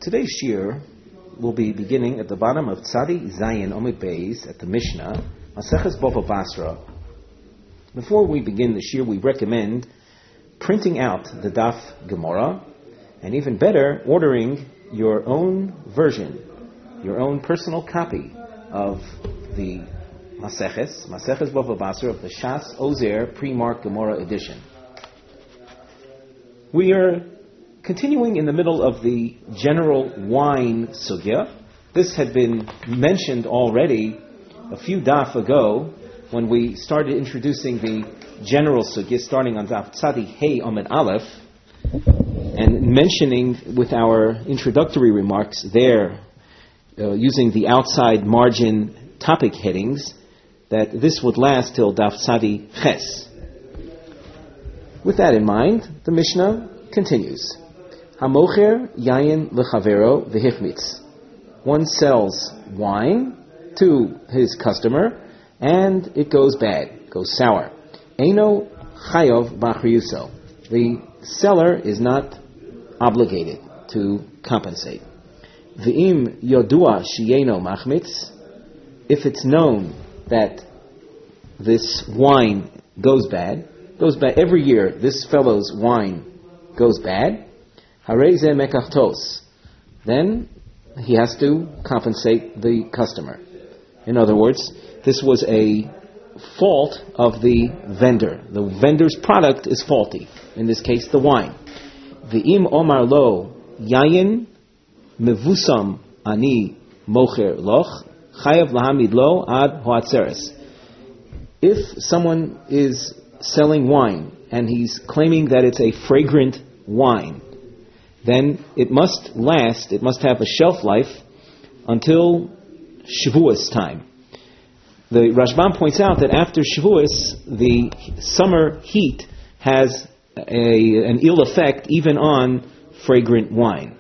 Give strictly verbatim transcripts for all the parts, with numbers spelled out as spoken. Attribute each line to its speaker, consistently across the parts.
Speaker 1: Today's shir will be beginning at the bottom of Tzadi Zayin Omid Beis at the Mishnah, Maseches Bava Basra. Before we begin the shir, we recommend printing out the Daf Gemara, and even better, ordering your own version, your own personal copy of the Maseches, Maseches Bava Basra of the Shas Ozer Pre-Marked Gemara edition. We are continuing in the middle of the general wine sugya. This had been mentioned already a few daf ago when we started introducing the general sugya, starting on daf Tzadi Hey Amid Aleph, and mentioning with our introductory remarks there, uh, using the outside margin topic headings, that this would last till daf Tzadi Ches. With that in mind, the Mishnah continues. Hamocher yayin lechavero v'hichmitz. One sells wine to his customer, and it goes bad, goes sour. Eino chayov b'achriyuso. The seller is not obligated to compensate. V'im yodua sheyeno machmitz. If it's known that this wine goes bad, goes bad every year, this fellow's wine goes bad, harei ze mekachtos, then he has to compensate the customer. In other words, this was a fault of the vendor. The vendor's product is faulty. In this case, the wine. V'im omar lo yayin mevusam ani mocher loch chayav lahamid lo ad hoatzeres. If someone is selling wine and he's claiming that it's a fragrant wine, then it must last, it must have a shelf life until Shavuos time. The Rashbam points out that after Shavuos, the summer heat has a, an ill effect even on fragrant wine.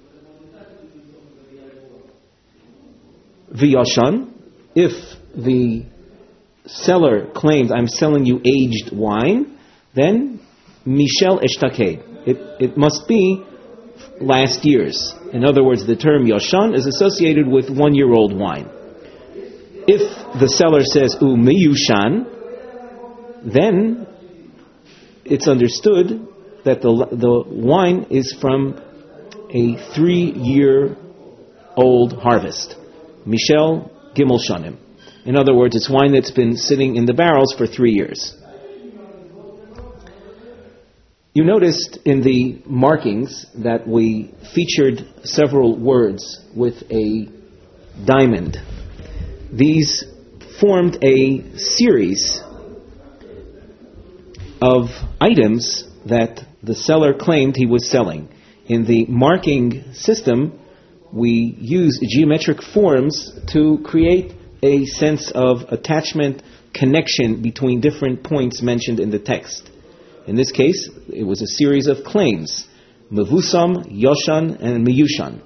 Speaker 1: V'yashan, if the seller claims, I'm selling you aged wine, then Mishel Eshtaked. It, it must be last year's. In other words, the term Yoshan is associated with one-year-old wine. If the seller says U Miyushan, then it's understood that the the wine is from a three-year-old harvest. Mishel Gimel Shanim. In other words, it's wine that's been sitting in the barrels for three years. You noticed in the markings that we featured several words with a diamond. These formed a series of items that the seller claimed he was selling. In the marking system, we use geometric forms to create a sense of attachment, connection between different points mentioned in the text. In this case, it was a series of claims: Mevusam, Yoshan, and Miyushan.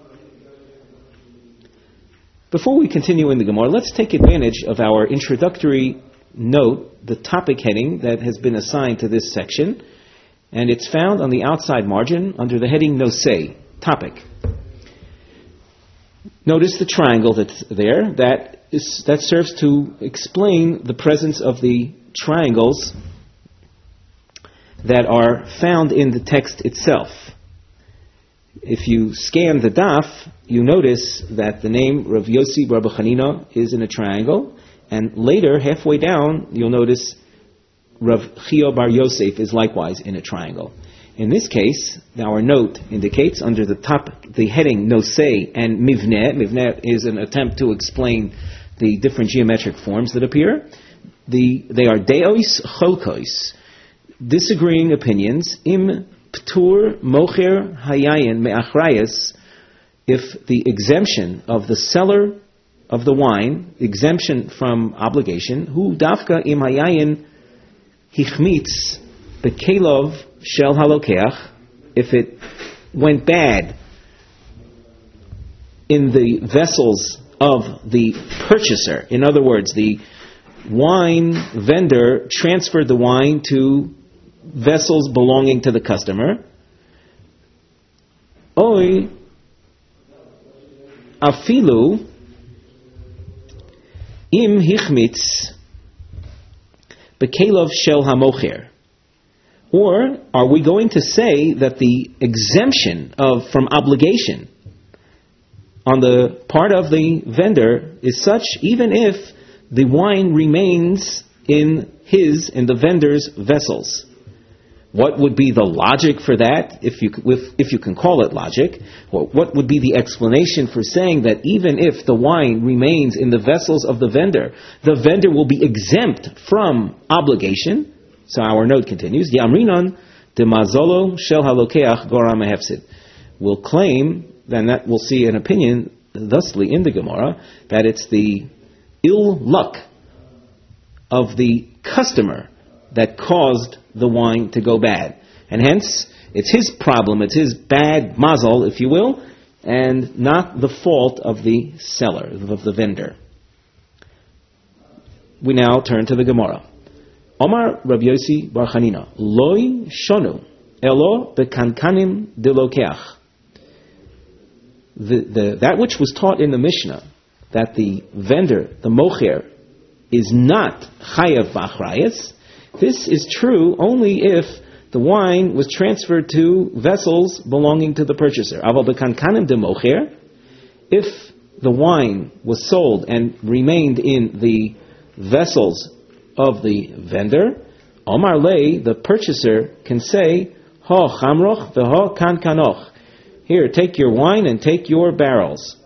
Speaker 1: Before we continue in the Gemara, let's take advantage of our introductory note, the topic heading that has been assigned to this section, and it's found on the outside margin under the heading Nosei, topic. Notice the triangle that's there. That is, that serves to explain the presence of the triangles that are found in the text itself. If you scan the daf, you notice that the name Rav Yossi Bar Chanina is in a triangle, and later, halfway down, you'll notice Rav Chio Bar Yosef is likewise in a triangle. In this case, our note indicates under the top, the heading Nosei and Mivneh. Mivneh is an attempt to explain the different geometric forms that appear. The, they are Deos Cholkos, disagreeing opinions. Im Ptur Mocher Hayayin Me'achrayas, if the exemption of the seller of the wine, exemption from obligation, Hu Dafka Im Hayayin Hichmitz Bekelov Shel Halokeach, if it went bad in the vessels of the purchaser. In other words, the wine vendor transferred the wine to vessels belonging to the customer. Oy afilu im hichmitz bekelov shel hamocher. Or are we going to say that the exemption of from obligation on the part of the vendor is such even if the wine remains in his, in the vendor's vessels? What would be the logic for that, if you if, if you can call it logic? What, what would be the explanation for saying that even if the wine remains in the vessels of the vendor, the vendor will be exempt from obligation? So our note continues, Yamrinan de mazolo shel halokeach goram mehefsid. We'll claim, then that we'll see an opinion, thusly in the Gemara, that it's the ill luck of the customer that caused the wine to go bad. And hence, it's his problem, it's his bad mazel, if you will, and not the fault of the seller, of the vendor. We now turn to the Gemara. Omar Rabbi Yossi Bar Chanina, Loi shonu, elo bekankanim delokeach. The, the, that which was taught in the Mishnah, that the vendor, the mocher, is not chayav b'achrayas, this is true only if the wine was transferred to vessels belonging to the purchaser. Aval bekankanim de mocher, if the wine was sold and remained in the vessels of the vendor, Omar lei, the purchaser can say, Ha chamroch v'ha kankanoch. Here, take your wine and take your barrels.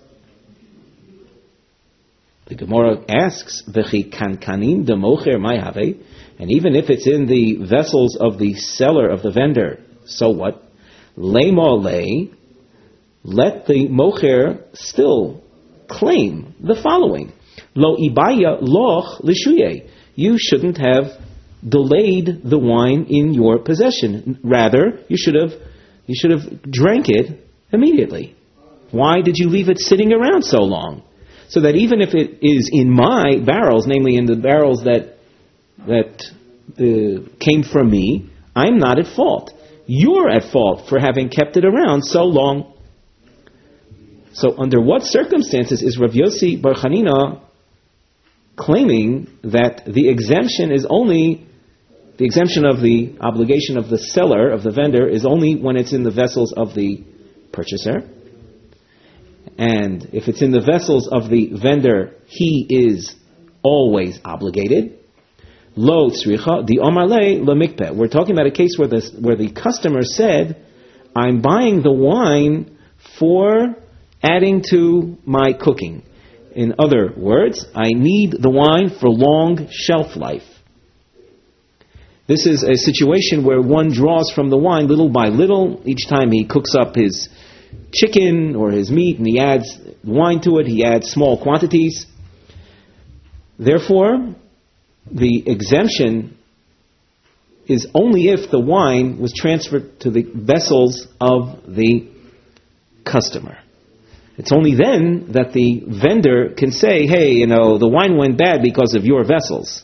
Speaker 1: The Gemara asks, V'chi kankanim de mocher mai have? And even if it's in the vessels of the seller, of the vendor, so what? Leima lei, let the mocher still claim the following. Lo ibaya loch lishuye. You shouldn't have delayed the wine in your possession. Rather, you should have you should have drank it immediately. Why did you leave it sitting around so long? So that even if it is in my barrels, namely in the barrels that that uh, came from me, I'm not at fault. You're at fault for having kept it around so long. So under what circumstances is Rav Yossi Bar Chanina claiming that the exemption is only, the exemption of the obligation of the seller, of the vendor, is only when it's in the vessels of the purchaser? And if it's in the vessels of the vendor, he is always obligated. Lo tzricha di omar le lemikpeh. We're talking about a case where the where the customer said, "I'm buying the wine for adding to my cooking." In other words, I need the wine for long shelf life. This is a situation where one draws from the wine little by little. Each time he cooks up his chicken or his meat and he adds wine to it, he adds small quantities. Therefore, the exemption is only if the wine was transferred to the vessels of the customer. It's only then that the vendor can say, hey, you know, the wine went bad because of your vessels.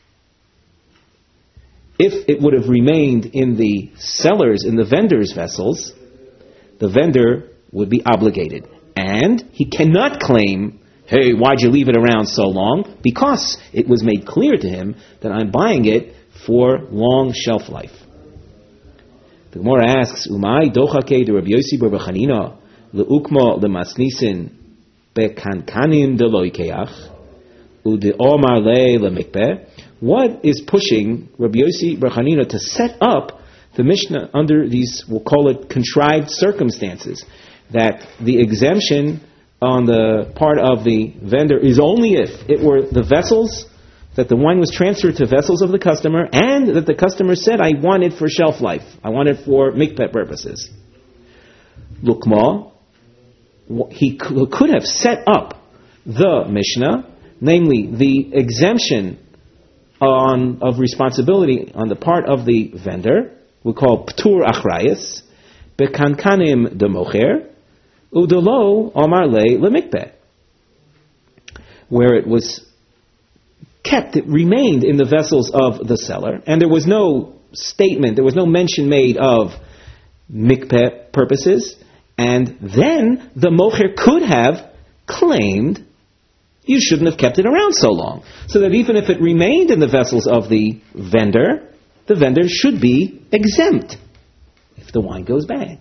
Speaker 1: If it would have remained in the seller's, in the vendor's vessels, the vendor would be obligated. And he cannot claim, hey, why'd you leave it around so long? Because it was made clear to him that I'm buying it for long shelf life. The Gemara asks, Umay dochake de Rabbi Yossi bar Chanina leukmo lemasnisin bekankanim deloikeach ude omar le lemikpeh. What is pushing Rabbi Yossi bar Chanina to set up the Mishnah under these, we'll call it contrived circumstances, that the exemption on the part of the vendor is only if it were the vessels, that the wine was transferred to vessels of the customer, and that the customer said, I want it for shelf life. I want it for mikpeh purposes. Lukma, he could have set up the Mishnah, namely the exemption on of responsibility on the part of the vendor, we call ptur achrayas, bekankanim democher, udelo omar le lemikpeh, where it was kept, it remained in the vessels of the seller, and there was no statement, there was no mention made of mikpeh purposes, and then the mocher could have claimed you shouldn't have kept it around so long. So that even if it remained in the vessels of the vendor, the vendor should be exempt if the wine goes bad.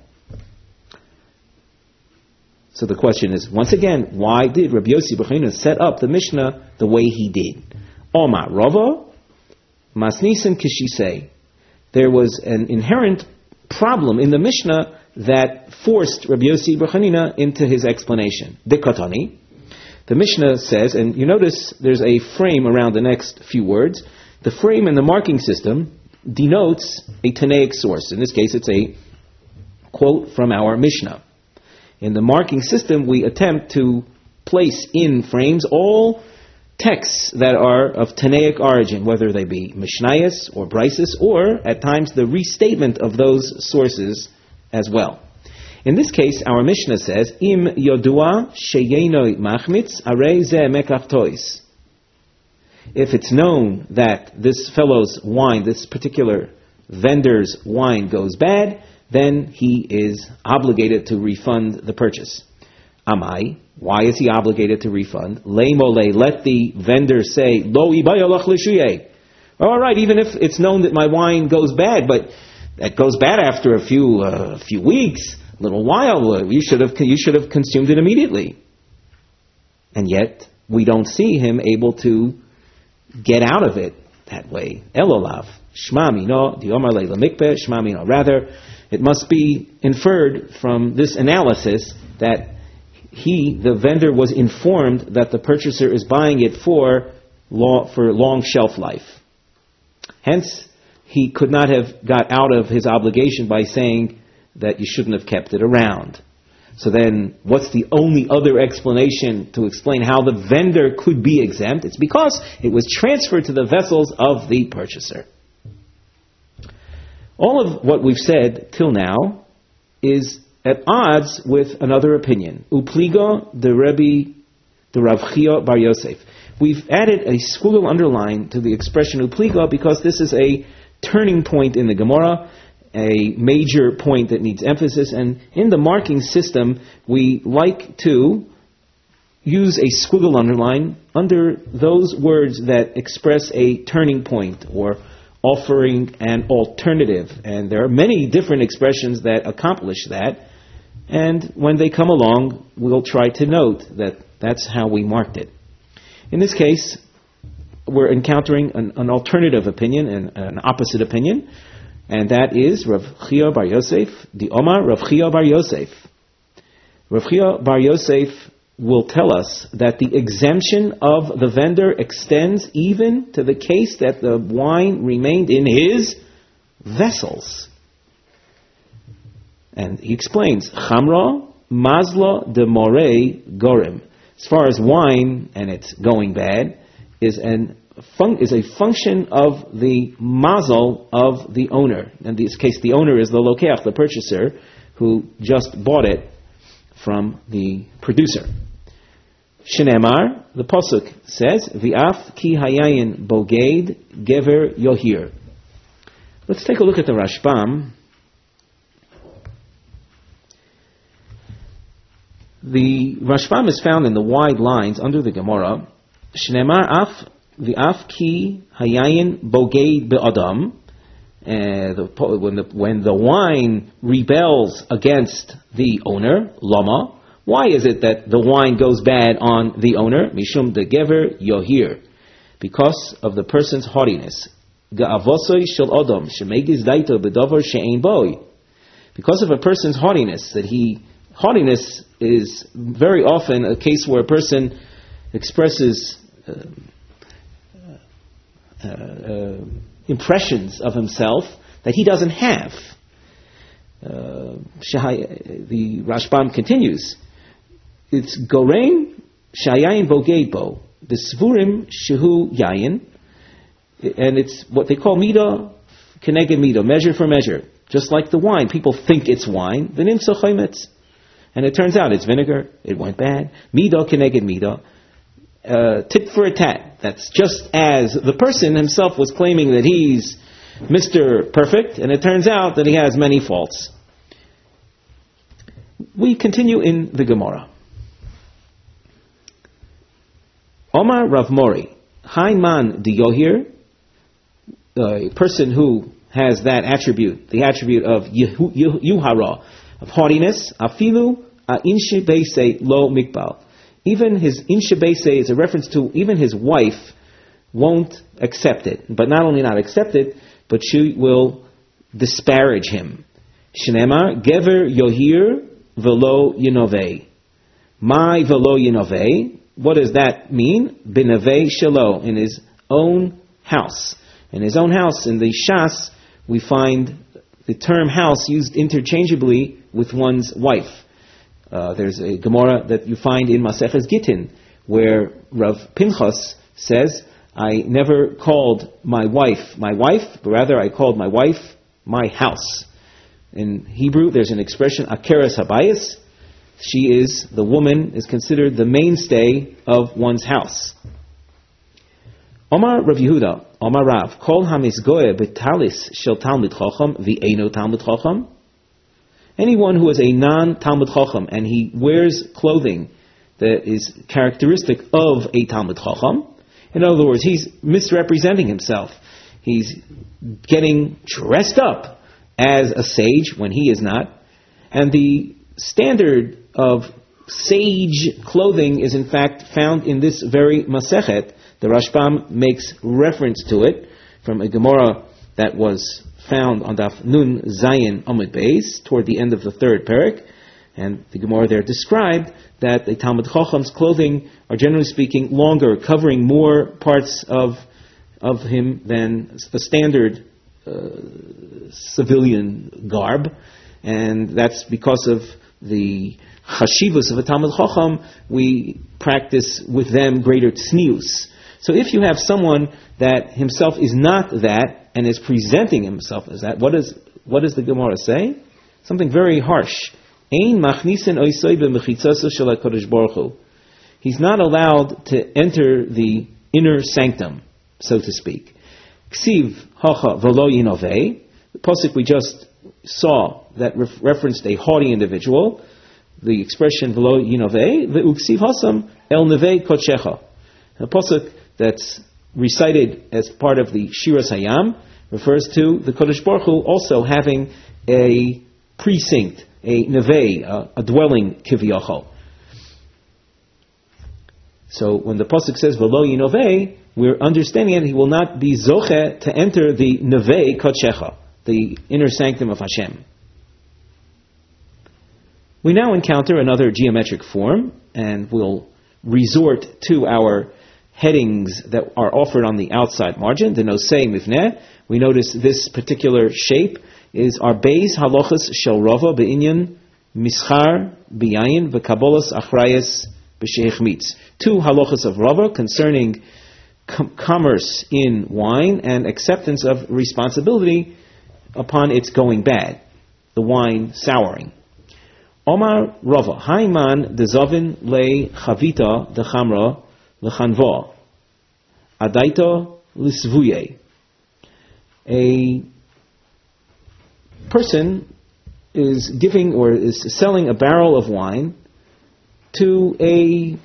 Speaker 1: So the question is, once again, why did Rabbi Yossi bar Chanina set up the Mishnah the way he did? Omar Rava, Masnisin Kishisei. There was an inherent problem in the Mishnah that forced Rabbi Yossi bar Chanina into his explanation. Dikatani. The Mishnah says, and you notice there's a frame around the next few words. The frame in the marking system denotes a Tanaic source. In this case, it's a quote from our Mishnah. In the marking system, we attempt to place in frames all texts that are of Tanaic origin, whether they be Mishnayos or Brises, or at times the restatement of those sources as well. In this case, our Mishnah says, Im yodua sheyenoi machmitz arei zeh mekach tois. If it's known that this fellow's wine, this particular vendor's wine goes bad, then he is obligated to refund the purchase. Amai, why is he obligated to refund? Leimole, let the vendor say, Lo ibayalach lishuye. All right, even if it's known that my wine goes bad, but that goes bad after a few uh, few weeks, a little while, uh, you should have you should have consumed it immediately. And yet, we don't see him able to get out of it that way. Elolav, shmami no, diomar leila mikpeh, shmami no. Rather, it must be inferred from this analysis that he, the vendor, was informed that the purchaser is buying it for long, for long shelf life. Hence, he could not have got out of his obligation by saying that you shouldn't have kept it around. So then, what's the only other explanation to explain how the vendor could be exempt? It's because it was transferred to the vessels of the purchaser. All of what we've said till now is at odds with another opinion. Upligo de Rebbe de Rav Chia bar Yosef. We've added a squiggle underline to the expression upligo because this is a turning point in the Gemara, a major point that needs emphasis, and in the marking system we like to use a squiggle underline under those words that express a turning point or offering an alternative. And there are many different expressions that accomplish that, and when they come along we'll try to note that that's how we marked it. In this case, we're encountering an, an alternative opinion and an opposite opinion, and that is Rav Chia bar Yosef, the Omar Rav Chia bar Yosef. Rav Chia bar Yosef will tell us that the exemption of the vendor extends even to the case that the wine remained in his vessels. And he explains, Chamra mazlo de morei gorim. As far as wine and it's going bad, is an fun, is a function of the mazel of the owner. In this case, the owner is the lokeach, the purchaser, who just bought it from the producer. Shneimar, the pasuk says, "V'af ki hayayin boged gever yohir." Let's take a look at the Rashbam. The Rashbam is found in the wide lines under the Gemara. Shneimar af v'af ki hayayin boged be'adam. When the when the wine rebels against the owner, lama. Why is it that the wine goes bad on the owner? Mishum de gever yohir, because of the person's haughtiness. Ga'avosoy shel odom shemegiz daito bedavar she'ein boy. Because of a person's haughtiness, that he haughtiness is very often a case where a person expresses uh, uh, uh, impressions of himself that he doesn't have. Uh, the Rashbam continues. It's gorein shayayin bogeibo, the svurim shehu yayin, and it's what they call midah keneged midah, measure for measure. Just like the wine, people think it's wine, the nimsa chaymetz, and it turns out it's vinegar. It went bad. Midah keneged midah, uh, tit for a tat. That's just as the person himself was claiming that he's Mister Perfect, and it turns out that he has many faults. We continue in the Gemara. Omar Rav Mori, Haiman di Yohir, a person who has that attribute, the attribute of yuh- yuh- yuhara, of haughtiness, afilu a inshe beise lo mikbal. Even his inshe beise is a reference to even his wife won't accept it. But not only not accept it, but she will disparage him. Shneimar gever yohir velo yinovei. My velo yinovei. What does that mean? Binavei shelo, in his own house. In his own house, in the Shas, we find the term house used interchangeably with one's wife. Uh, there's a Gemara that you find in Maseches Gittin, where Rav Pinchas says, I never called my wife my wife, but rather I called my wife my house. In Hebrew, there's an expression, Akeres Habayis. She is, the woman is considered the mainstay of one's house. Omar Rav Yehuda, Omar Rav, Kol HaMizgoeh B'Talis Shel Talmid Chacham V'Eino Talmid Chacham. Anyone who is a non-Talmid Chacham and he wears clothing that is characteristic of a Talmid Chacham, in other words, he's misrepresenting himself. He's getting dressed up as a sage when he is not. And the standard of sage clothing is in fact found in this very Masechet. The Rashbam makes reference to it from a Gemara that was found on Daf Nun Zayin Amud Beis toward the end of the third parak. And the Gemara there described that the Talmid Chacham's clothing are generally speaking longer, covering more parts of of him than the standard uh, civilian garb. And that's because of the chashivus of a Talmid Chacham. We practice with them greater tznius. So if you have someone that himself is not that and is presenting himself as that, what is what does the Gemara say? Something very harsh. Ein machnisen oisoi b'mechitzaso shel HaKadosh Baruch Hu. He's not allowed to enter the inner sanctum, so to speak. Ksiv hacha v'lo yinovei. The pasuk we just saw that ref- referenced a haughty individual. The expression v'lo yinovei ve'uksiv hasam el nevei kodshecha. The pasuk that's recited as part of the Shiras Hayam refers to the Kodesh Baruch Hu also having a precinct, a nevei, a, a dwelling kiviyachol. So when the pasuk says v'lo yinovei, we're understanding that he will not be zoche to enter the nevei kodshecha, the inner sanctum of Hashem. We now encounter another geometric form, and we'll resort to our headings that are offered on the outside margin, the nosei mivneh. We notice this particular shape is our beis halachas shel rava be'inyan mischar biyayin v'kabolas achrayas b'sheich mitz. Two halachas of rava concerning com- commerce in wine and acceptance of responsibility upon its going bad, the wine souring. Omar Rava, Haiman dezavin le chavita de chamra lechanva, adaita lisvuye. A person is giving or is selling a barrel of wine to a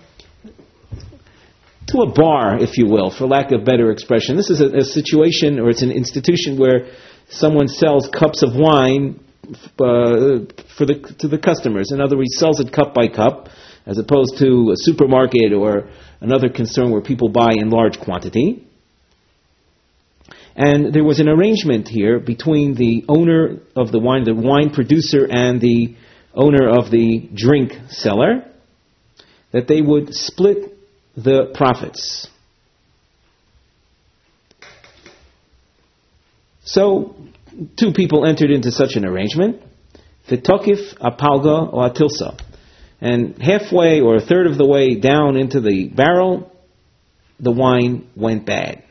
Speaker 1: to a bar, if you will, for lack of better expression. This is a, a situation, or it's an institution where someone sells cups of wine uh, for the to the customers. In other words, sells it cup by cup, as opposed to a supermarket or another concern where people buy in large quantity. And there was an arrangement here between the owner of the wine, the wine producer, and the owner of the drink seller, that they would split the profits. So, two people entered into such an arrangement. V'tokif apalga or atilsa. And halfway or a third of the way down into the barrel, the wine went bad.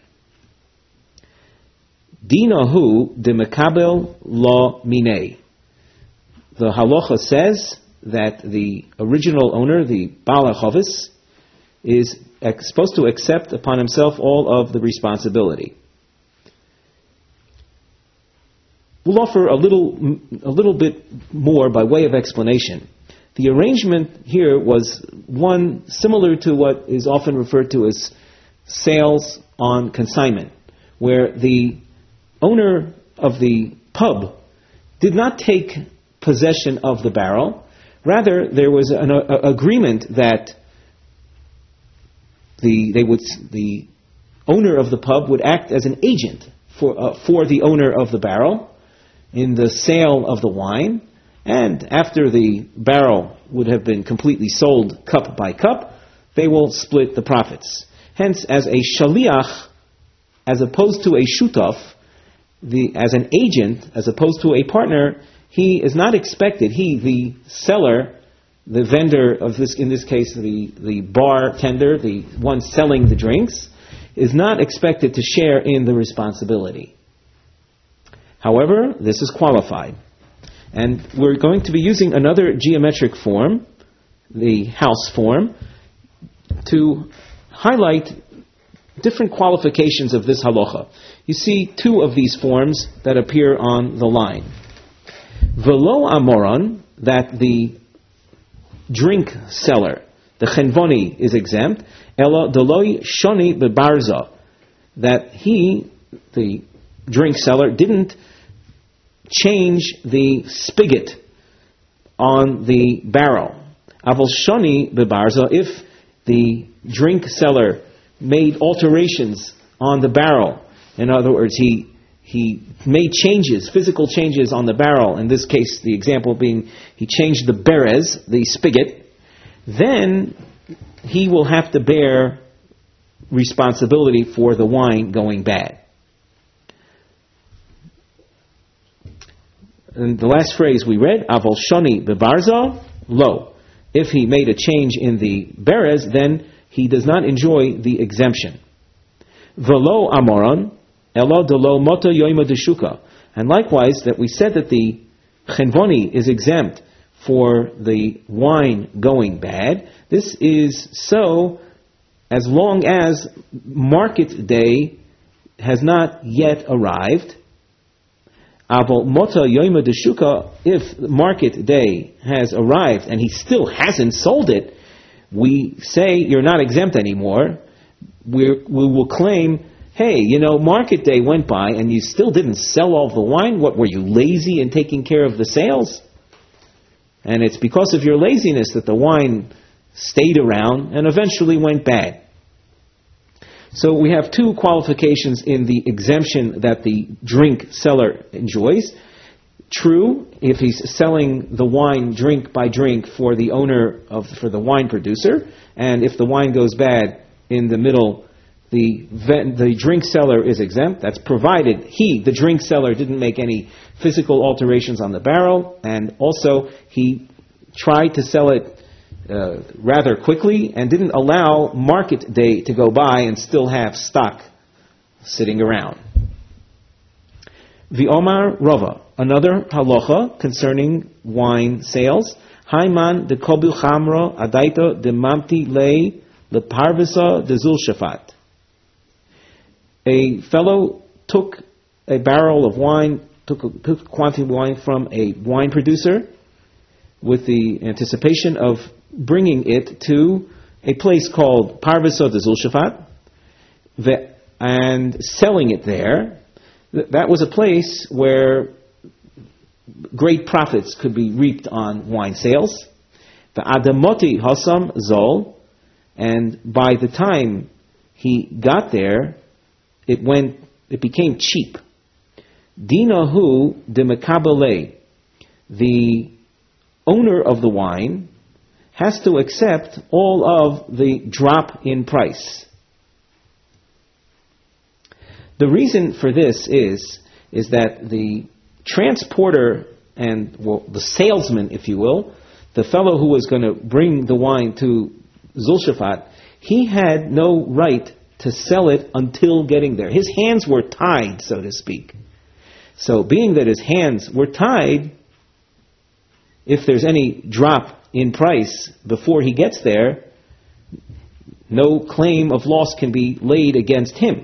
Speaker 1: Dinahu de mekabel lo minei. The halacha says that the original owner, the Baal HaChavis, is supposed to accept upon himself all of the responsibility. We'll offer a little, a little bit more by way of explanation. The arrangement here was one similar to what is often referred to as sales on consignment, where the owner of the pub did not take possession of the barrel. Rather, there was an a, agreement that the they would the owner of the pub would act as an agent for uh, for the owner of the barrel in the sale of the wine, and after the barrel would have been completely sold cup by cup, they will split the profits. Hence, as a shaliach, as opposed to a shutaf, the as an agent, as opposed to a partner, he is not expected, he, the seller, the vendor of this, in this case, the, the bartender, the one selling the drinks, is not expected to share in the responsibility. However, this is qualified. And we're going to be using another geometric form, the house form, to highlight different qualifications of this halacha. You see two of these forms that appear on the line. Velo amoron, that the drink seller, the chenvoni, is exempt. Elo deloi shoni bebarza, that he, the drink seller, didn't change the spigot on the barrel. Aval shoni bebarza, if the drink seller made alterations on the barrel, in other words, he he made changes, physical changes on the barrel, in this case the example being he changed the berez, the spigot, then he will have to bear responsibility for the wine going bad. And the last phrase we read, Aval shoni bebarza, lo. If he made a change in the berez, then he does not enjoy the exemption. Velo amoron, elo delo moto yoima deshuka. And likewise, that we said that the chenvoni is exempt for the wine going bad. This is so as long as market day has not yet arrived. Aval mota yoima deshuka, if market day has arrived and he still hasn't sold it, we say you're not exempt anymore. We're, we will claim, hey, you know, market day went by and you still didn't sell all the wine. What, were you lazy in taking care of the sales? And it's because of your laziness that the wine stayed around and eventually went bad. So we have two qualifications in the exemption that the drink seller enjoys. True, if he's selling the wine drink by drink for the owner of, for the wine producer, and if the wine goes bad in the middle, the the drink seller is exempt. That's provided he, the drink seller, didn't make any physical alterations on the barrel, and also he tried to sell it uh, rather quickly and didn't allow market day to go by and still have stock sitting around. V'omar Rava, another halacha concerning wine sales. Haiman de kobil chamro adaito de mamti lei leparvisa de zul shafat. A fellow took a barrel of wine, took a, took a quantity of wine from a wine producer with the anticipation of bringing it to a place called Parvisa de Zul Shafat and selling it there. That was a place where great profits could be reaped on wine sales. The Adamoti Hasam Zol, and by the time he got there, it went, it became cheap. Dinahu de Mekabele, the owner of the wine, has to accept all of the drop in price. The reason for this is, is that the transporter and, well, the salesman, if you will, the fellow who was going to bring the wine to Zulshafat, he had no right to sell it until getting there. His hands were tied, so to speak. So being that his hands were tied, if there's any drop in price before he gets there, no claim of loss can be laid against him.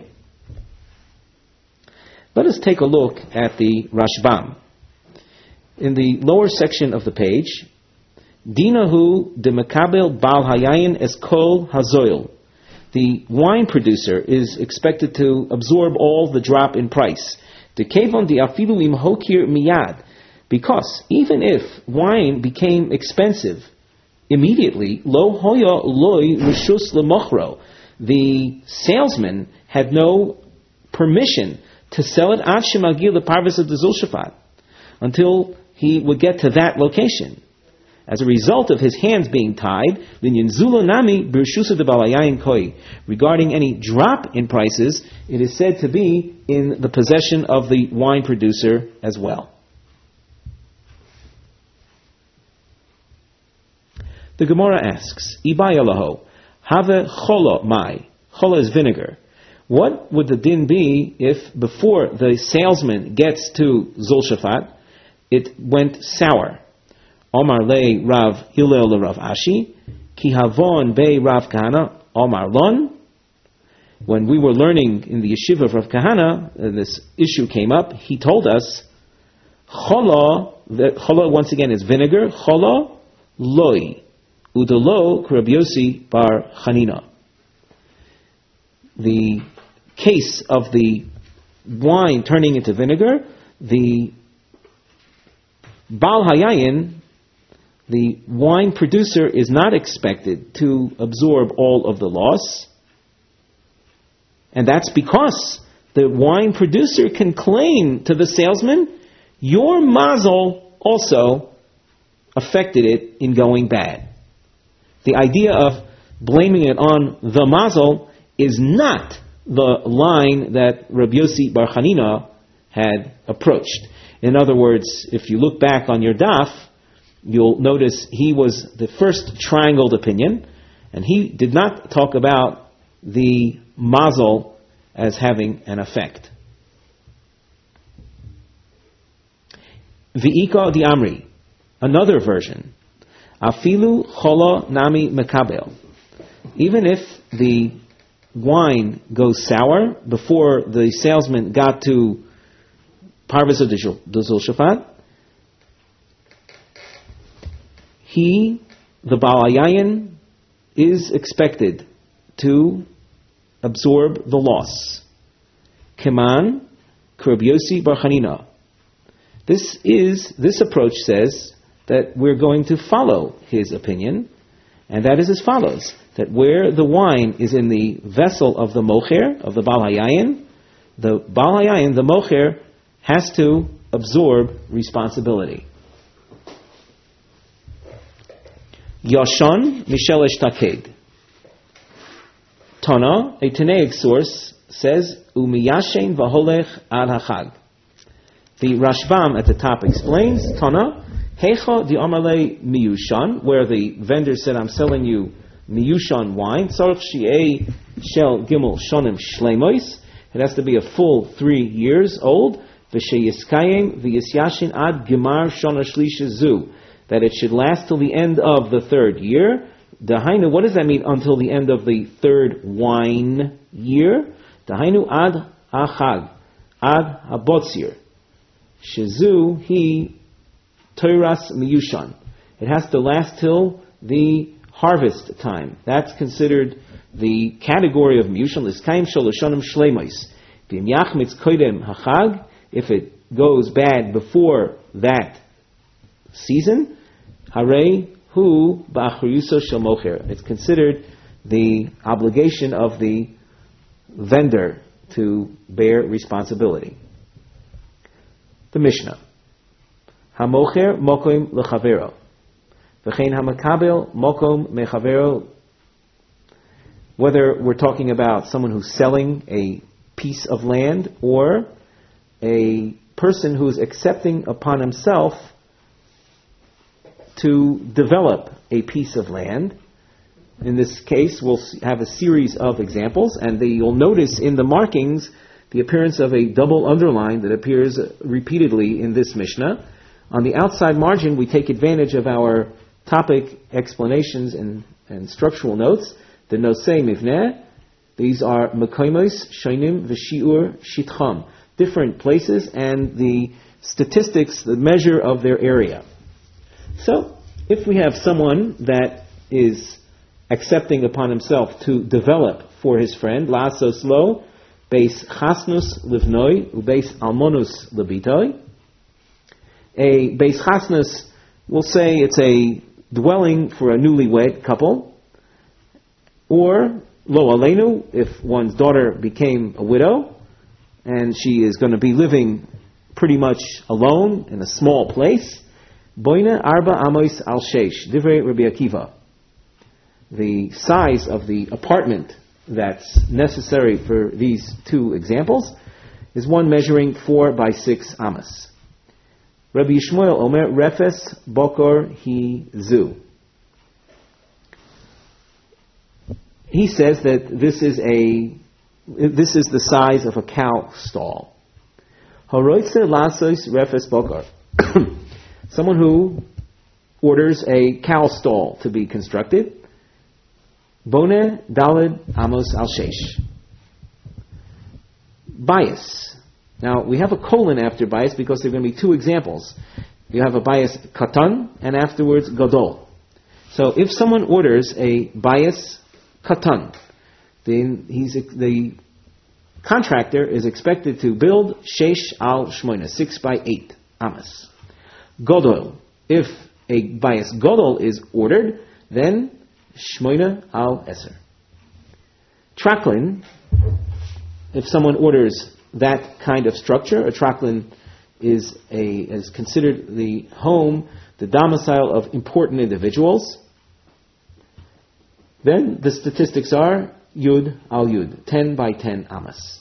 Speaker 1: Let us take a look at the Rashbam. In the lower section of the page, Dinahu de Mekabel Bal Hayayin es Kol Hazoil. The wine producer is expected to absorb all the drop in price. De Kevon di Afilu im Hokir Miyad. Because even if wine became expensive immediately, Lo Hoya Loi Rishus Lemochro, the salesman had no permission to sell it ad shemagil the parvis of the Zulshafat until he would get to that location. As a result of his hands being tied, regarding any drop in prices, it is said to be in the possession of the wine producer as well. The Gemara asks, Ibayalaho, have chola mai. Chola is vinegar. What would the din be if before the salesman gets to Zulshafat, it went sour? Omar le Rav Hillel le Rav Ashi, ki havon be Rav Kahana, Omar lon. When we were learning in the yeshiva of Rav Kahana, and this issue came up, he told us, chola, chola once again is vinegar, chola loi, udalo Rabbi Yossi bar Chanina. The case of the wine turning into vinegar, the Baal Hayayin, the wine producer, is not expected to absorb all of the loss. And that's because the wine producer can claim to the salesman, your mazel also affected it in going bad. The idea of blaming it on the mazel is not the line that Rabbi Yossi bar Chanina had approached. In other words, if you look back on your daf, you'll notice he was the first triangled opinion, and he did not talk about the mazel as having an effect. V'ika di Amri, another version. Afilu chola nami mekabel. Even if the wine goes sour before the salesman got to Parvis of the Zulshafat, he, the Baal Hayayin, is expected to absorb the loss. Keman Rabbi Yossi bar Chanina. This is this approach says that we're going to follow his opinion, and that is as follows: that where the wine is in the vessel of the mocher, of the Baal Hayayin, the Baal Hayayin, the mocher, has to absorb responsibility. Yashon Mishelesh Taked. Tana, a Tanaic source, says, Umiyashen v'holech ad hachag. The Rashbam at the top explains, Tana, Hecha di Amalei miyushan, where the vendor said, I'm selling you miyushan wine, Tzarech shi'ei shel gimel shonim shleimois, it has to be a full three years old, V'sheyiskayim v'yisyashin ad gemar shona shlisha zu, that it should last till the end of the third year. Dahainu, what does that mean, until the end of the third wine year? Dahainu ad achag, ad habotzir. Shizu hi toiras miyushan. It has to last till the harvest time. That's considered the category of miyushan. Liskayim sholoshonim shleimos. V'im yachmitz koidem hachag. If it goes bad before that season, Harei hu ba'achriyuso shel mocher. It's considered the obligation of the vendor to bear responsibility. The Mishnah. Hamocher mokom lechavero. V'chein hamakabel mokom mechavero. Whether we're talking about someone who's selling a piece of land or a person who's accepting upon himself to develop a piece of land. In this case, we'll have a series of examples, and the, you'll notice in the markings the appearance of a double underline that appears repeatedly in this Mishnah. On the outside margin, we take advantage of our topic explanations and, and structural notes. The nosei mivneh, these are mekoimos, shonim, v'shiur, shitcham, different places and the statistics, the measure of their area. So, if we have someone that is accepting upon himself to develop for his friend, la'asos lo, beis chasnus livnoi, ubeis almonus lebitoi. A beis chasnus, we'll say it's a dwelling for a newlywed couple, or lo aleinu, if one's daughter became a widow, and she is going to be living pretty much alone in a small place, boina arba amos al sheish, divrei Rabbi Akiva. The size of the apartment that's necessary for these two examples is one measuring four by six amas. Rabbi Yishmael Omer refes bokor hi zu. He says that this is a this is the size of a cow stall. Haroitze lasos refes bokor. Someone who orders a cow stall to be constructed. Bone dalid amos al sheish. Bias. Now, we have a colon after bias because there are going to be two examples. You have a bias katan and afterwards gadol. So if someone orders a bias katan, then he's the contractor is expected to build sheish al shmoina, six by eight amas. Gadol. If a bias gadol is ordered, then shmoina al eser. Traklin, if someone orders that kind of structure, a traklin is a is considered the home, the domicile of important individuals. Then the statistics are yud al yud, ten by ten amas.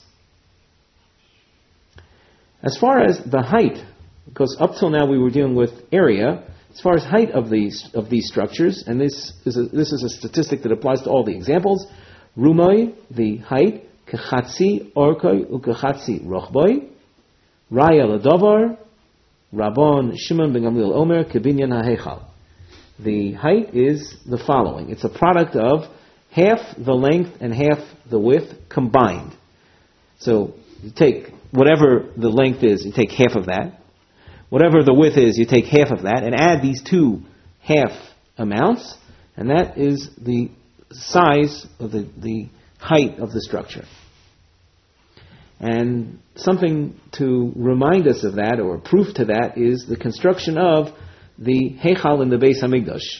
Speaker 1: As far as the height, because up till now we were dealing with area. As far as height of these of these structures, and this is a, this is a statistic that applies to all the examples. Rumoi, the height, kechatzi orkoi ukechatzi rochboi, raya ladavar, Rabban Shimon ben Gamliel Omer kebinyan hahechal. The height is the following. It's a product of half the length and half the width combined. So you take whatever the length is, you take half of that. Whatever the width is, you take half of that and add these two half amounts, and that is the size of the, the height of the structure. And something to remind us of that, or proof to that, is the construction of the Heichal in the Beis Hamikdash.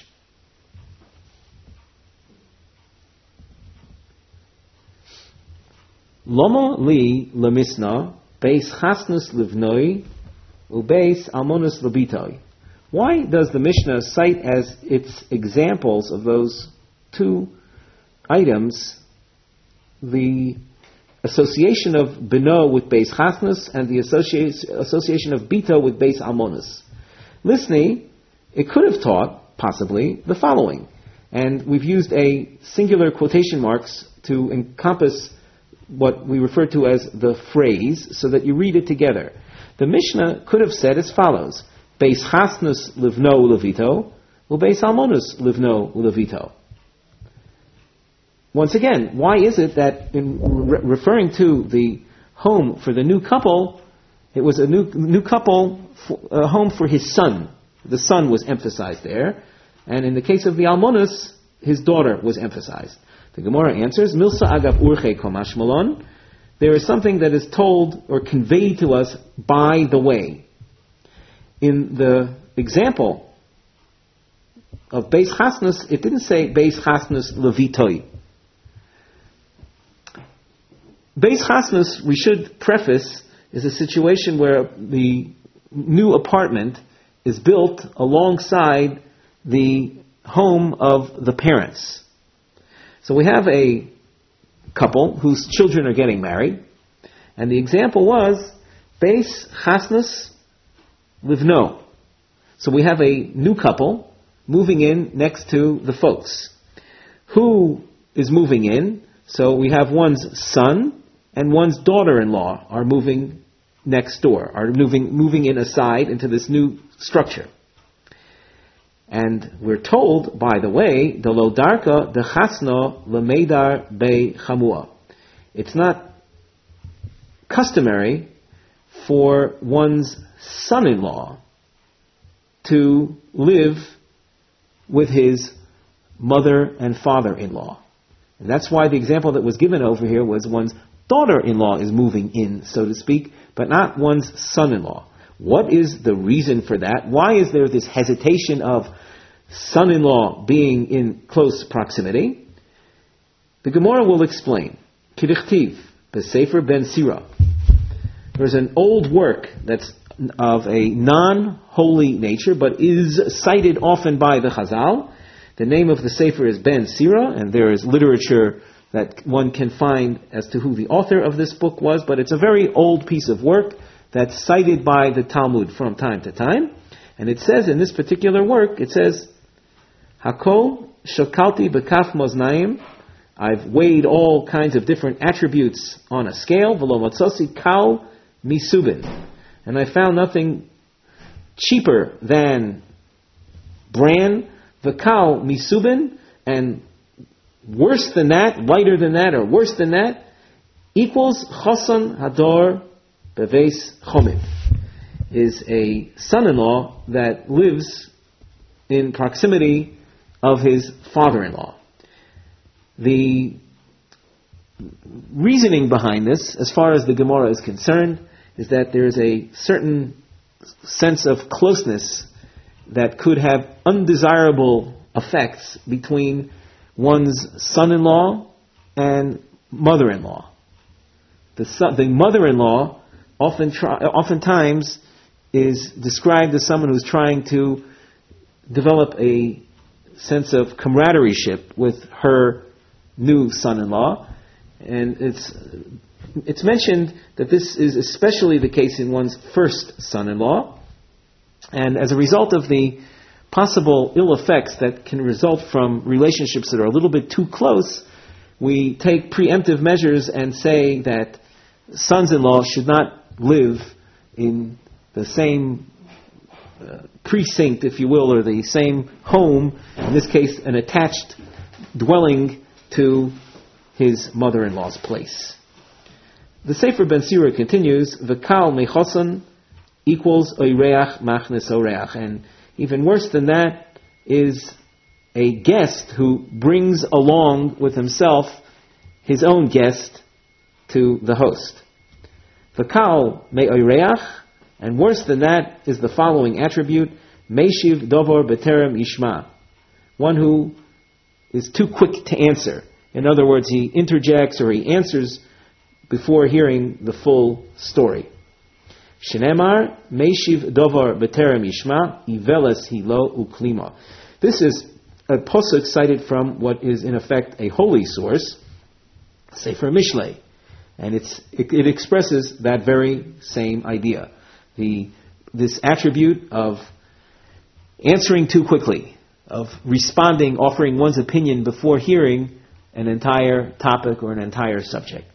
Speaker 1: Lomo li lemisna beis chasnus livnoi ubeis almonus labitoi. Why does the Mishnah cite as its examples of those two items the association of Bino with Beis Chasnus and the associ- association of Bito with Beis Almonus? Listening, it could have taught, possibly, the following. And we've used a singular quotation marks to encompass what we refer to as the phrase, so that you read it together. The Mishnah could have said as follows: Beis Chasnus livno ulevito, ubeis almonus livno ulevito. Once again, why is it that in re- referring to the home for the new couple, it was a new new couple, for, a home for his son. The son was emphasized there, and in the case of the almonus, his daughter was emphasized. The Gemara answers, Milsa agav urche komash malon. There is something that is told or conveyed to us by the way. In the example of Beis Chasnus, it didn't say Beis Chasnus levitoi. Beis Chasnus, we should preface, is a situation where the new apartment is built alongside the home of the parents. So we have a couple whose children are getting married, and the example was Beis Chasnus livno. So we have a new couple moving in next to the folks. Who is moving in? So we have one's son and one's daughter-in-law are moving next door, are moving moving in aside into this new structure. And we're told, by the way, the lodarka de chasno lemedar be chamua. It's not customary for one's son-in-law to live with his mother and father-in-law. And that's why the example that was given over here was one's daughter-in-law is moving in, so to speak, but not one's son-in-law. What is the reason for that? Why is there this hesitation of son-in-law being in close proximity? The Gemara will explain. Kirichtiv, B'Sefer Ben Sira. There's an old work that's of a non-holy nature, but is cited often by the Chazal. The name of the Sefer is Ben Sira, and there is literature that one can find as to who the author of this book was, but it's a very old piece of work that's cited by the Talmud from time to time. And it says in this particular work, it says, Hakol shokalti bekaf moznaim, I've weighed all kinds of different attributes on a scale, v'lo motzosi kal misubin, and I found nothing cheaper than bran, v'kal misubin, and worse than that, lighter than that, or worse than that, equals choson hador beves chomim, is a son-in-law that lives in proximity of his father-in-law. The reasoning behind this, as far as the Gemara is concerned, is that there is a certain sense of closeness that could have undesirable effects between one's son-in-law and mother-in-law. The, son, the mother-in-law often try, oftentimes is described as someone who's trying to develop a sense of camaraderie-ship with her new son-in-law, and it's it's mentioned that this is especially the case in one's first son-in-law, and as a result of the possible ill effects that can result from relationships that are a little bit too close, we take preemptive measures and say that sons-in-law should not live in the same uh, precinct, if you will, or the same home, in this case an attached dwelling to his mother-in-law's place. The Sefer Ben Sira continues, V'kal mechosan equals oireach machnes oreach, and even worse than that is a guest who brings along with himself his own guest to the host. V'kal me'oireach, and worse than that is the following attribute, meishiv dovor b'terem yishma, one who is too quick to answer. In other words, he interjects or he answers before hearing the full story. Shenemar meishiv dovar b'terem yishma iveles hilo uklima. This is a posuk cited from what is in effect a holy source, Sefer Mishlei, and it's it, it expresses that very same idea. The this attribute of answering too quickly, of responding, offering one's opinion before hearing an entire topic or an entire subject.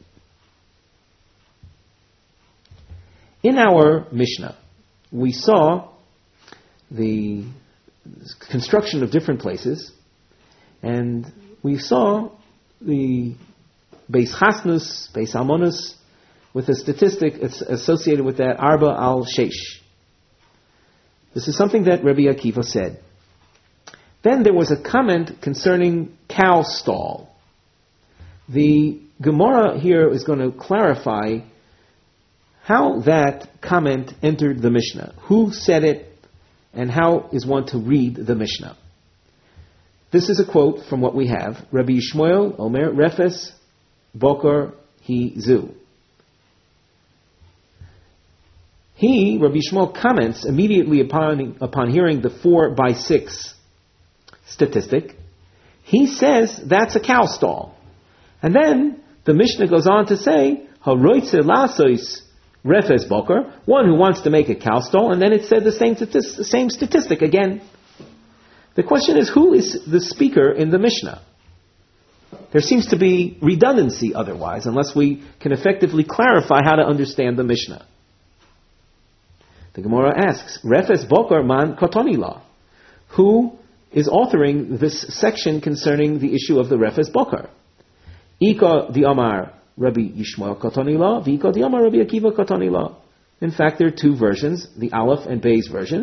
Speaker 1: In our Mishnah, we saw the construction of different places, and we saw the Beis Chasnus, Beis Almonus, with a statistic associated with that, Arba al Sheish. This is something that Rabbi Akiva said. Then there was a comment concerning cow stall. The Gemara here is going to clarify how that comment entered the Mishnah. Who said it, and how is one to read the Mishnah? This is a quote from what we have. Rabbi Yishmael Omer Refes Boker Hi Zu. He, Rabbi Yishmael, comments immediately upon, upon hearing the four by six statistic. He says that's a cow stall. And then the Mishnah goes on to say, Haroitze lasois refes boker, one who wants to make a cow stall, and then it said the same, the same statistic again. The question is, who is the speaker in the Mishnah? There seems to be redundancy otherwise, unless we can effectively clarify how to understand the Mishnah. The Gemara asks, Refes boker man kotonila, who is authoring this section concerning the issue of the Refes boker? Ika di Amar Rabbi Yishmael Kotonila, Vika di Amar Rabbi Akiva Kotonila. In fact, there are two versions, the Aleph and Beis version.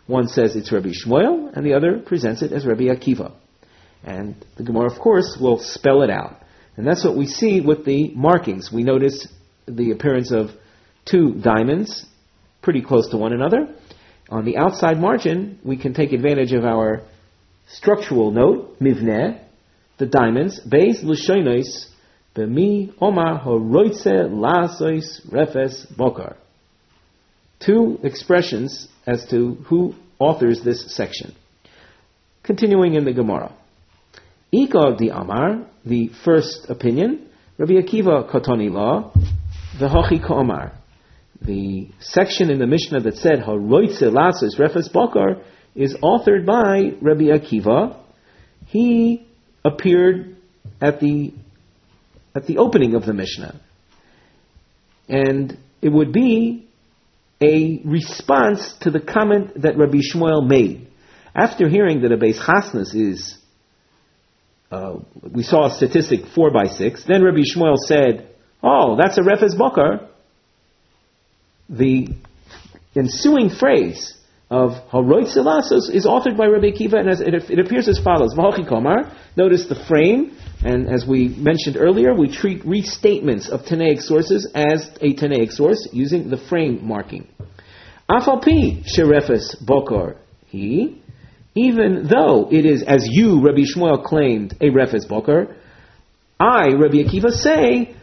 Speaker 1: One says it's Rabbi Shmuel, and the other presents it as Rabbi Akiva. And the Gemara, of course, will spell it out. And that's what we see with the markings. We notice the appearance of two diamonds pretty close to one another. On the outside margin, we can take advantage of our structural note, mivneh, the diamonds, beis l'shonos, b'mi omar horoitze lasois refes bokar. Two expressions as to who authors this section. Continuing in the Gemara. Ika di Amar, the first opinion, Rabbi Akiva Kotoni law, v'hochi ka'omar. The section in the Mishnah that said Haroitze Lasos Refes Bokar is authored by Rabbi Akiva. He appeared at the at the opening of the Mishnah, and it would be a response to the comment that Rabbi Shmuel made after hearing that a Beis Chasnas is. Uh, we saw a statistic four by six. Then Rabbi Shmuel said, "Oh, that's a Refes Bokar." The ensuing phrase of Haroitze Lasos is authored by Rabbi Akiva, and as it, it appears as follows: V'hochi komar. Notice the frame, and as we mentioned earlier, we treat restatements of Tanaic sources as a Tanaic source using the frame marking. Afal pi sherefes bokar he, even though it is as you, Rabbi Shmuel, claimed a refes bokar, I, Rabbi Akiva, say.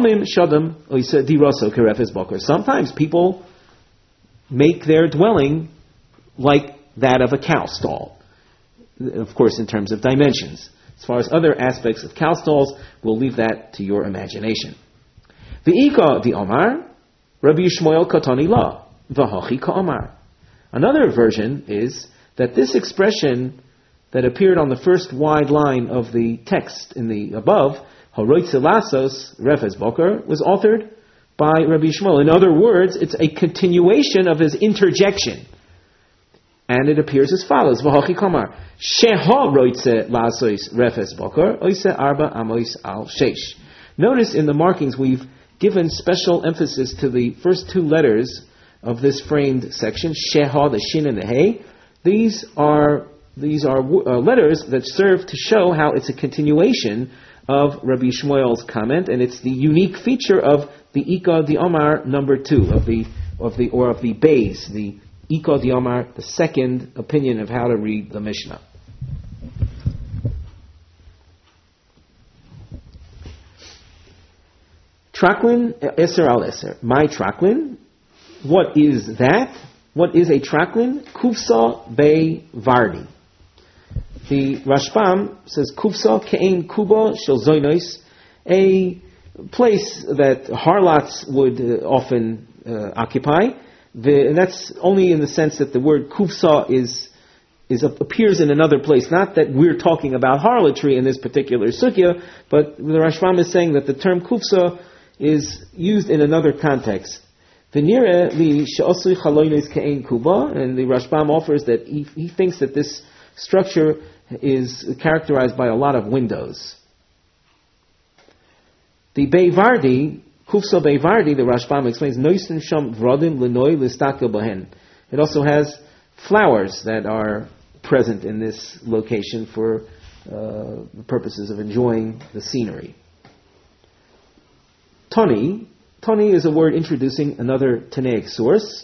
Speaker 1: Sometimes people make their dwelling like that of a cow stall. Of course, in terms of dimensions. As far as other aspects of cow stalls, we'll leave that to your imagination. V'ika the Omar, Rabbi Shmuel Katani la, v'hachi ka'omar. Another version is that this expression that appeared on the first wide line of the text in the above, Haroitze Lasos Refes Bokar, was authored by Rabbi Shmuel. In other words, it's a continuation of his interjection. And it appears as follows. V'hochi kamar. Sheha roitze lasos refes bokar, oise arba amois al sheish. Notice in the markings we've given special emphasis to the first two letters of this framed section. Sheha, the shin and the hey. These are, these are uh, letters that serve to show how it's a continuation of Rabbi Shmuel's comment, and it's the unique feature of the Ika di Omar number two, of the of the or of the Beis, the Ika di Omar, the second opinion of how to read the Mishnah. Traklin Eser al Eser. My Traklin. What is that? What is a Traklin? Kufsa Bei Vardi. The Rashbam says, Kufsa ke'ein kuba shel zoynos, a place that harlots would uh, often uh, occupy. The, and that's only in the sense that the word kufsa is, is appears in another place. Not that we're talking about harlotry in this particular sugya, but the Rashbam is saying that the term kufsa is used in another context. V'nireh li she'osui chaloynos ke'ein kuba, and the Rashbam offers that he, he thinks that this structure is characterized by a lot of windows. The Beivardi, Kufsa Beivardi, the Rashbam explains, Noisim Sham Vrodim Lenoi Listakel Bohen. It also has flowers that are present in this location for uh, purposes of enjoying the scenery. Toni. Toni is a word introducing another Tanaic source.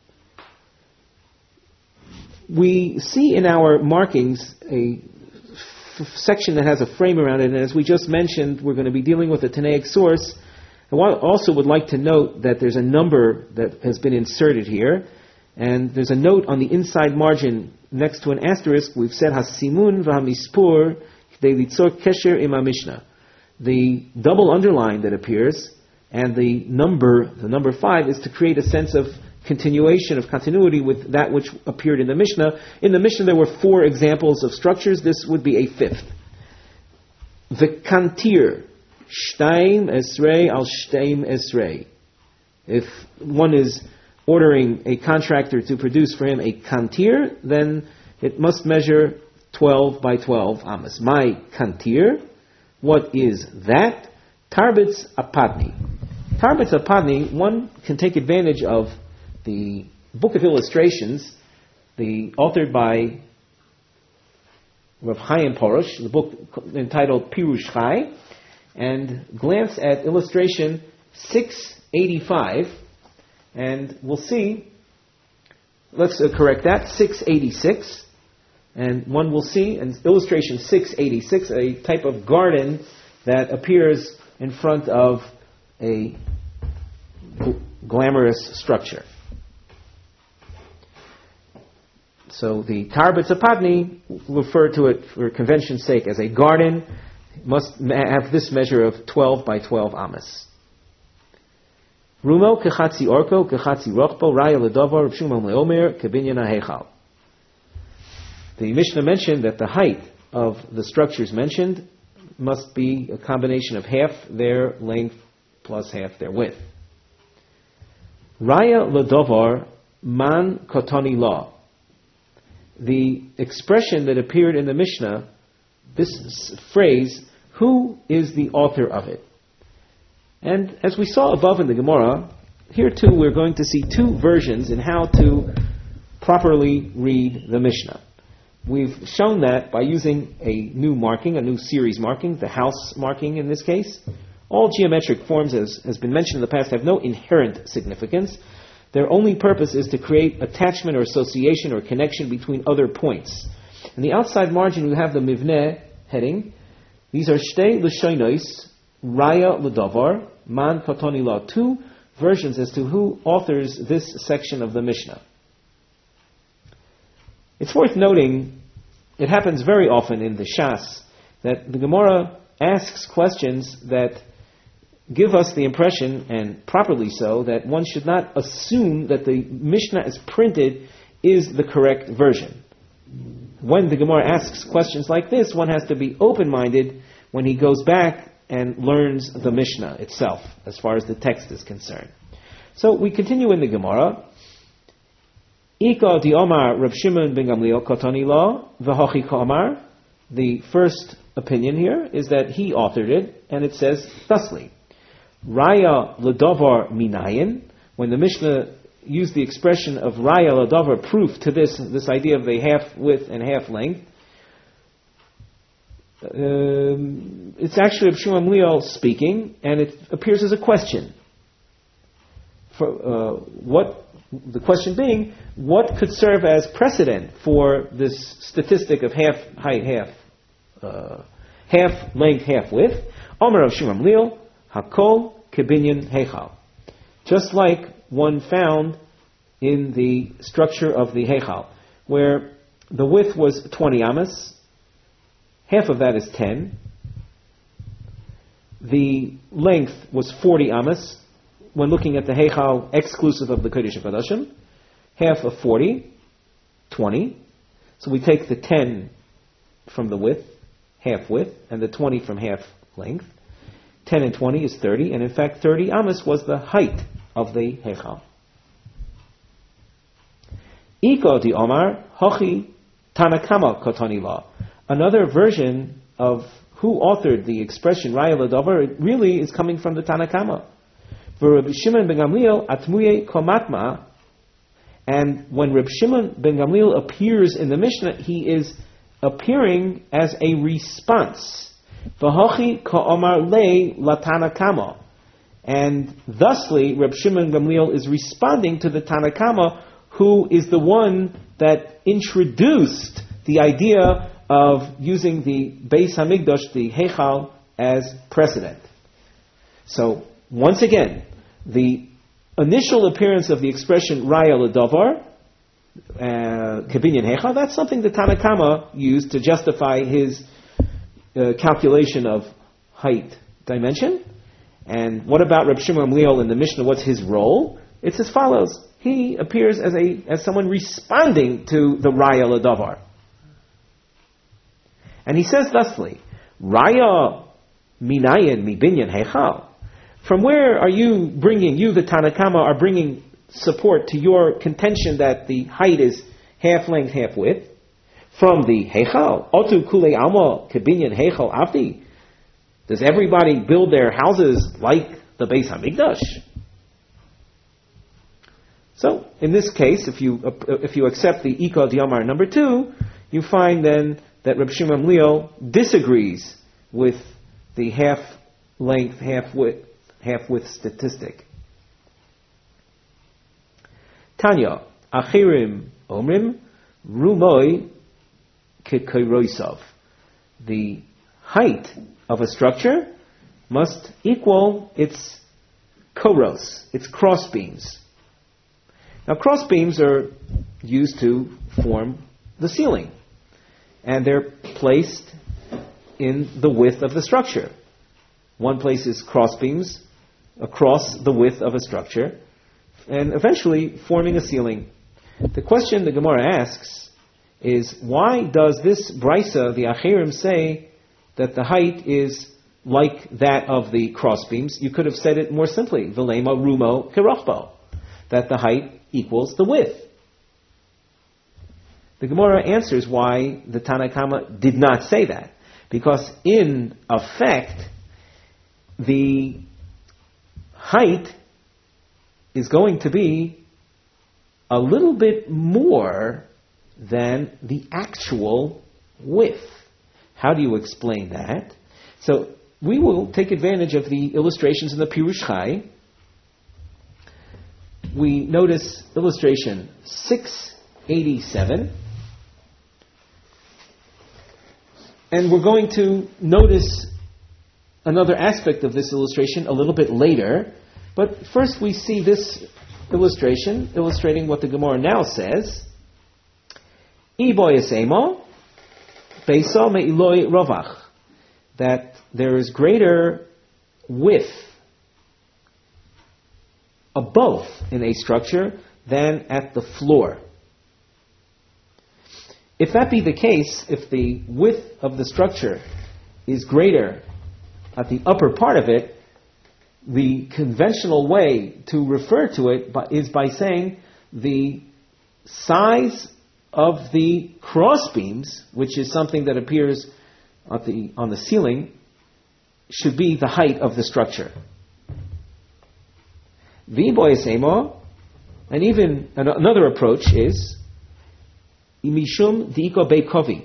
Speaker 1: We see in our markings a f- section that has a frame around it, and as we just mentioned, we're going to be dealing with a Tanaic source. I also would like to note that there's a number that has been inserted here, and there's a note on the inside margin next to an asterisk. We've said Hasimun v'hamispur k'dei litzor kesher im Mishnah. The double underline that appears and the number, the number five, is to create a sense of continuation, of continuity with that which appeared in the Mishnah. In the Mishnah there were four examples of structures. This would be a fifth. The kantir, shtaim esrei al shtaim esrei. If one is ordering a contractor to produce for him a kantir, then it must measure twelve by twelve amas. My kantir, what is that? Tarbitz apadni. Tarbitz apadni, one can take advantage of the book of illustrations the authored by Rav Chaim Porush, the book entitled Pirush Chai, and glance at illustration six eighty-five, and we'll see, let's uh, correct that, six eighty-six, and one will see in illustration six eighty-six a type of garden that appears in front of a gl- glamorous structure. So the Karbitz Apadni refer to it for convention's sake as a garden. It must have this measure of twelve by twelve amas. Rumo kechatzi orko kechatzi rochpo raya ledovar Reb Shimon leomer kebinyan hahechal. The Mishnah mentioned that the height of the structures mentioned must be a combination of half their length plus half their width. Raya ledovar man kotoni law. The expression that appeared in the Mishnah, this phrase, who is the author of it? And as we saw above in the Gemara, here too we're going to see two versions in how to properly read the Mishnah. We've shown that by using a new marking, a new series marking, the house marking in this case. All geometric forms, as has been mentioned in the past, have no inherent significance. Their only purpose is to create attachment or association or connection between other points. In the outside margin, you have the Mivneh heading. These are Shtei L'shonos, Raya L'davar, Man Katoni La. Two versions as to who authors this section of the Mishnah. It's worth noting, it happens very often in the Shas, that the Gemara asks questions that give us the impression, and properly so, that one should not assume that the Mishnah as printed is the correct version. When the Gemara asks questions like this, one has to be open-minded when he goes back and learns the Mishnah itself, as far as the text is concerned. So we continue in the Gemara. Ika di Omar Reb Shimon ben Gamliel Kotani La v'Hachi Ka'amar. The first opinion here is that he authored it, and it says thusly. Raya L'davar minayin. When the Mishnah used the expression of Raya L'davar, proof to this, this idea of the half width and half length, um, it's actually Reb Shimon Gamliel speaking, and it appears as a question. For, uh, what the question being, what could serve as precedent for this statistic of half height, half uh, half length, half width? Omer Reb Shimon Gamliel, Hakol kebinyan heichal. Just like one found in the structure of the heichal, where the width was twenty amas, half of that is ten. The length was forty amas, when looking at the heichal exclusive of the Kodesh HaKodashim. Half of forty, twenty. So we take the ten from the width, half width, and the twenty from half length. ten and twenty is thirty, and in fact thirty amas was the height of the heichal. Iko di Omar, Hochi Tanakama Kotani La. Another version of who authored the expression Raya L'davar really is coming from the Tanakama. For Reb Shimon ben Gamliel, Atmuye Komatma, and when Reb Shimon ben Gamliel appears in the Mishnah, he is appearing as a response. V'hochi ka'omar le latanakama. And thusly, Reb Shimon Gamliel is responding to the Tanakama, who is the one that introduced the idea of using the Beis Hamikdash, the Heichal, as precedent. So, once again, the initial appearance of the expression Raya L'davar, Kebinyan Heichal, that's something the Tanakama used to justify his uh, calculation of height dimension. And what about Reb Shimon Gamliel in the Mishnah? What's his role? It's as follows. He appears as a as someone responding to the Raya L'davar. And he says thusly, Raya minayin mi binyan heichal. From where are you bringing, you the Tanakama are bringing support to your contention that the height is half length, half width? From the heichal. Otu kule alma kebinyan heichal avdi. Does everybody build their houses like the Beis Hamikdash? So, in this case, if you uh, if you accept the Ika Diamar number two, you find then that Reb Shimon Gamliel disagrees with the half length, half width, half width statistic. Tanya, Achirim Omrim, Rumoi Kekeiroisav. The height of a structure must equal its koros, its crossbeams. Now, crossbeams are used to form the ceiling, and they're placed in the width of the structure. One places crossbeams across the width of a structure, and eventually forming a ceiling. The question the Gemara asks is, why does this Brisa, the Achirim, say that the height is like that of the crossbeams? You could have said it more simply, Velema Rumo Kirachbo, that the height equals the width. The Gemara answers why the Tanna Kama did not say that. Because in effect, the height is going to be a little bit more than the actual width. How do you explain that? So we will take advantage of the illustrations in the Pirush Chai. We notice illustration six eighty-seven. And we're going to notice another aspect of this illustration a little bit later. But first we see this illustration illustrating what the Gemara now says. Iboyasemo, Beisa me'iloi rovach. That there is greater width above in a structure than at the floor. If that be the case, if the width of the structure is greater at the upper part of it, the conventional way to refer to it is by saying the size of the crossbeams, which is something that appears at the, on the ceiling, should be the height of the structure. V'boyasemo, and even another approach is imishum diiko beikovi.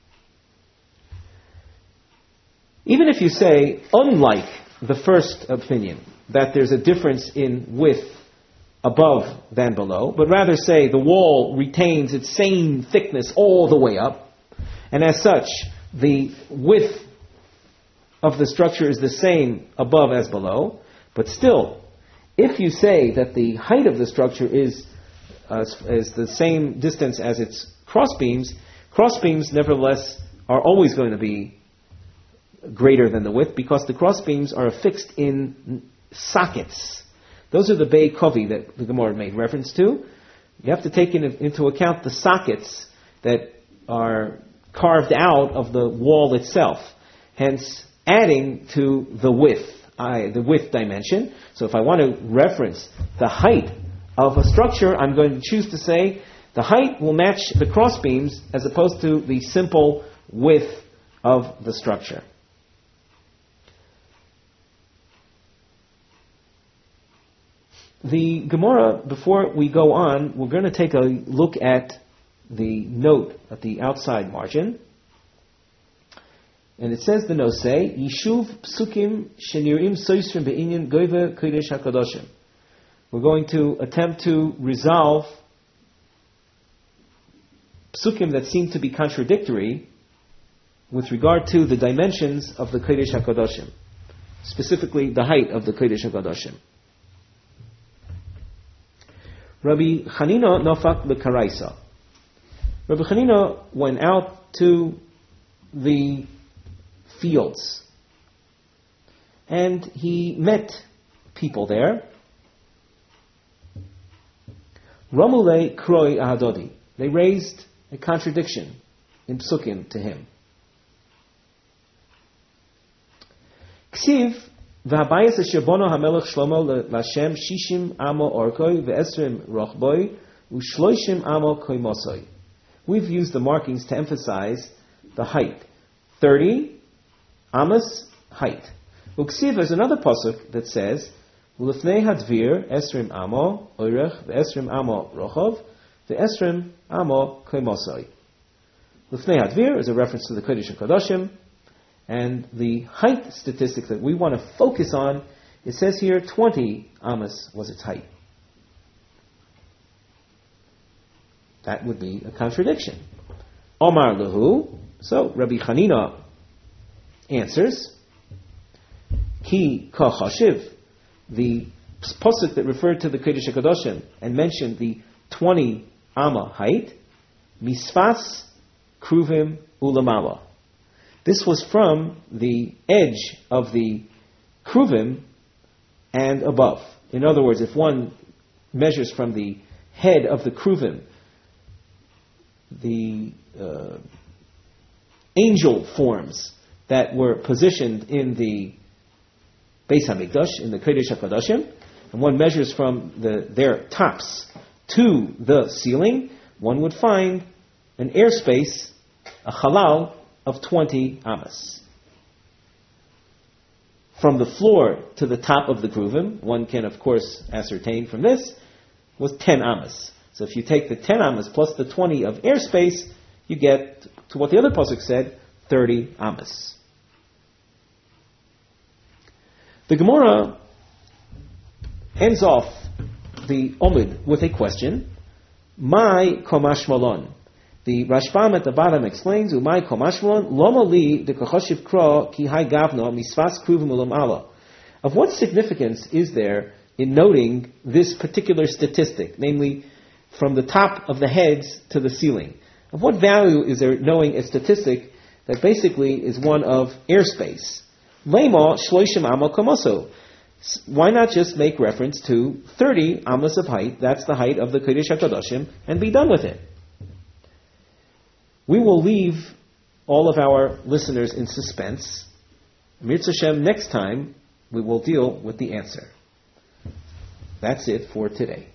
Speaker 1: Even if you say, unlike the first opinion, that there's a difference in width above than below, but rather say the wall retains its same thickness all the way up, and as such, the width of the structure is the same above as below, but still, if you say that the height of the structure is, uh, is the same distance as its crossbeams, crossbeams nevertheless are always going to be greater than the width because the crossbeams are affixed in sockets. Those are the Bei Kovi that the Gemara made reference to. You have to take in, into account the sockets that are carved out of the wall itself, hence adding to the width, I, the width dimension. So if I want to reference the height of a structure, I'm going to choose to say the height will match the crossbeams as opposed to the simple width of the structure. The Gemara, before we go on, we're going to take a look at the note at the outside margin. And it says the note say, Yishuv psukim shenirim soisrim be'inyan goyve kodesh hakadoshim. We're going to attempt to resolve psukim that seem to be contradictory with regard to the dimensions of the kodesh hakadoshim, specifically the height of the kodesh hakadoshim. Rabbi Chanina nafak lekaraisa. Rabbi Chanina went out to the fields and he met people there. Ramule kroi ahadodi. They raised a contradiction in psukim to him. Ksiv v'habayis asherbono hamelech Shlomo l'Hashem shishim amo orkoi ve'esrim rochboi u'shloishim amo koimosoi. We've used the markings to emphasize the height. thirty amos height. Uksiv, there's another pasuk that says Ulefnei hadvir esrim amo oirech ve'esrim amo rochov ve'esrim amo koimosai. Lefnei hadvir is a reference to the Kodesh HaKadoshim, and the height statistic that we want to focus on, it says here twenty amas was its height. That would be a contradiction. Omar Lahu, so Rabbi Chanina answers, Ki ka chashiv, the pasuk that referred to the Kodesh HaKadoshim and mentioned the twenty amma height, misfas kruvim ulamala. This was from the edge of the kruvim and above. In other words, if one measures from the head of the kruvim, the uh, angel forms that were positioned in the Beis HaMikdash, in the Kodesh HaKadoshim, and one measures from the, their tops to the ceiling, one would find an airspace, a halal, of twenty amas. From the floor to the top of the kruvim, one can of course ascertain from this, was ten amas. So if you take the ten amas plus the twenty of airspace, you get to what the other pasuk said, thirty amas. The Gemara ends off the Omid with a question. My komashmalon. The Rashbam at the bottom explains, Umay komashmalon, loma li de kachoshiv kro ki hai gavno misvas kruvim ulam ala. Of what significance is there in noting this particular statistic, namely from the top of the heads to the ceiling? Of what value is there knowing a statistic that basically is one of airspace? Lema shloishim amma komoso. Why not just make reference to thirty amas of height, that's the height of the Kodesh HaKadoshim, and be done with it? We will leave all of our listeners in suspense. Mirz Hashem, next time we will deal with the answer. That's it for today.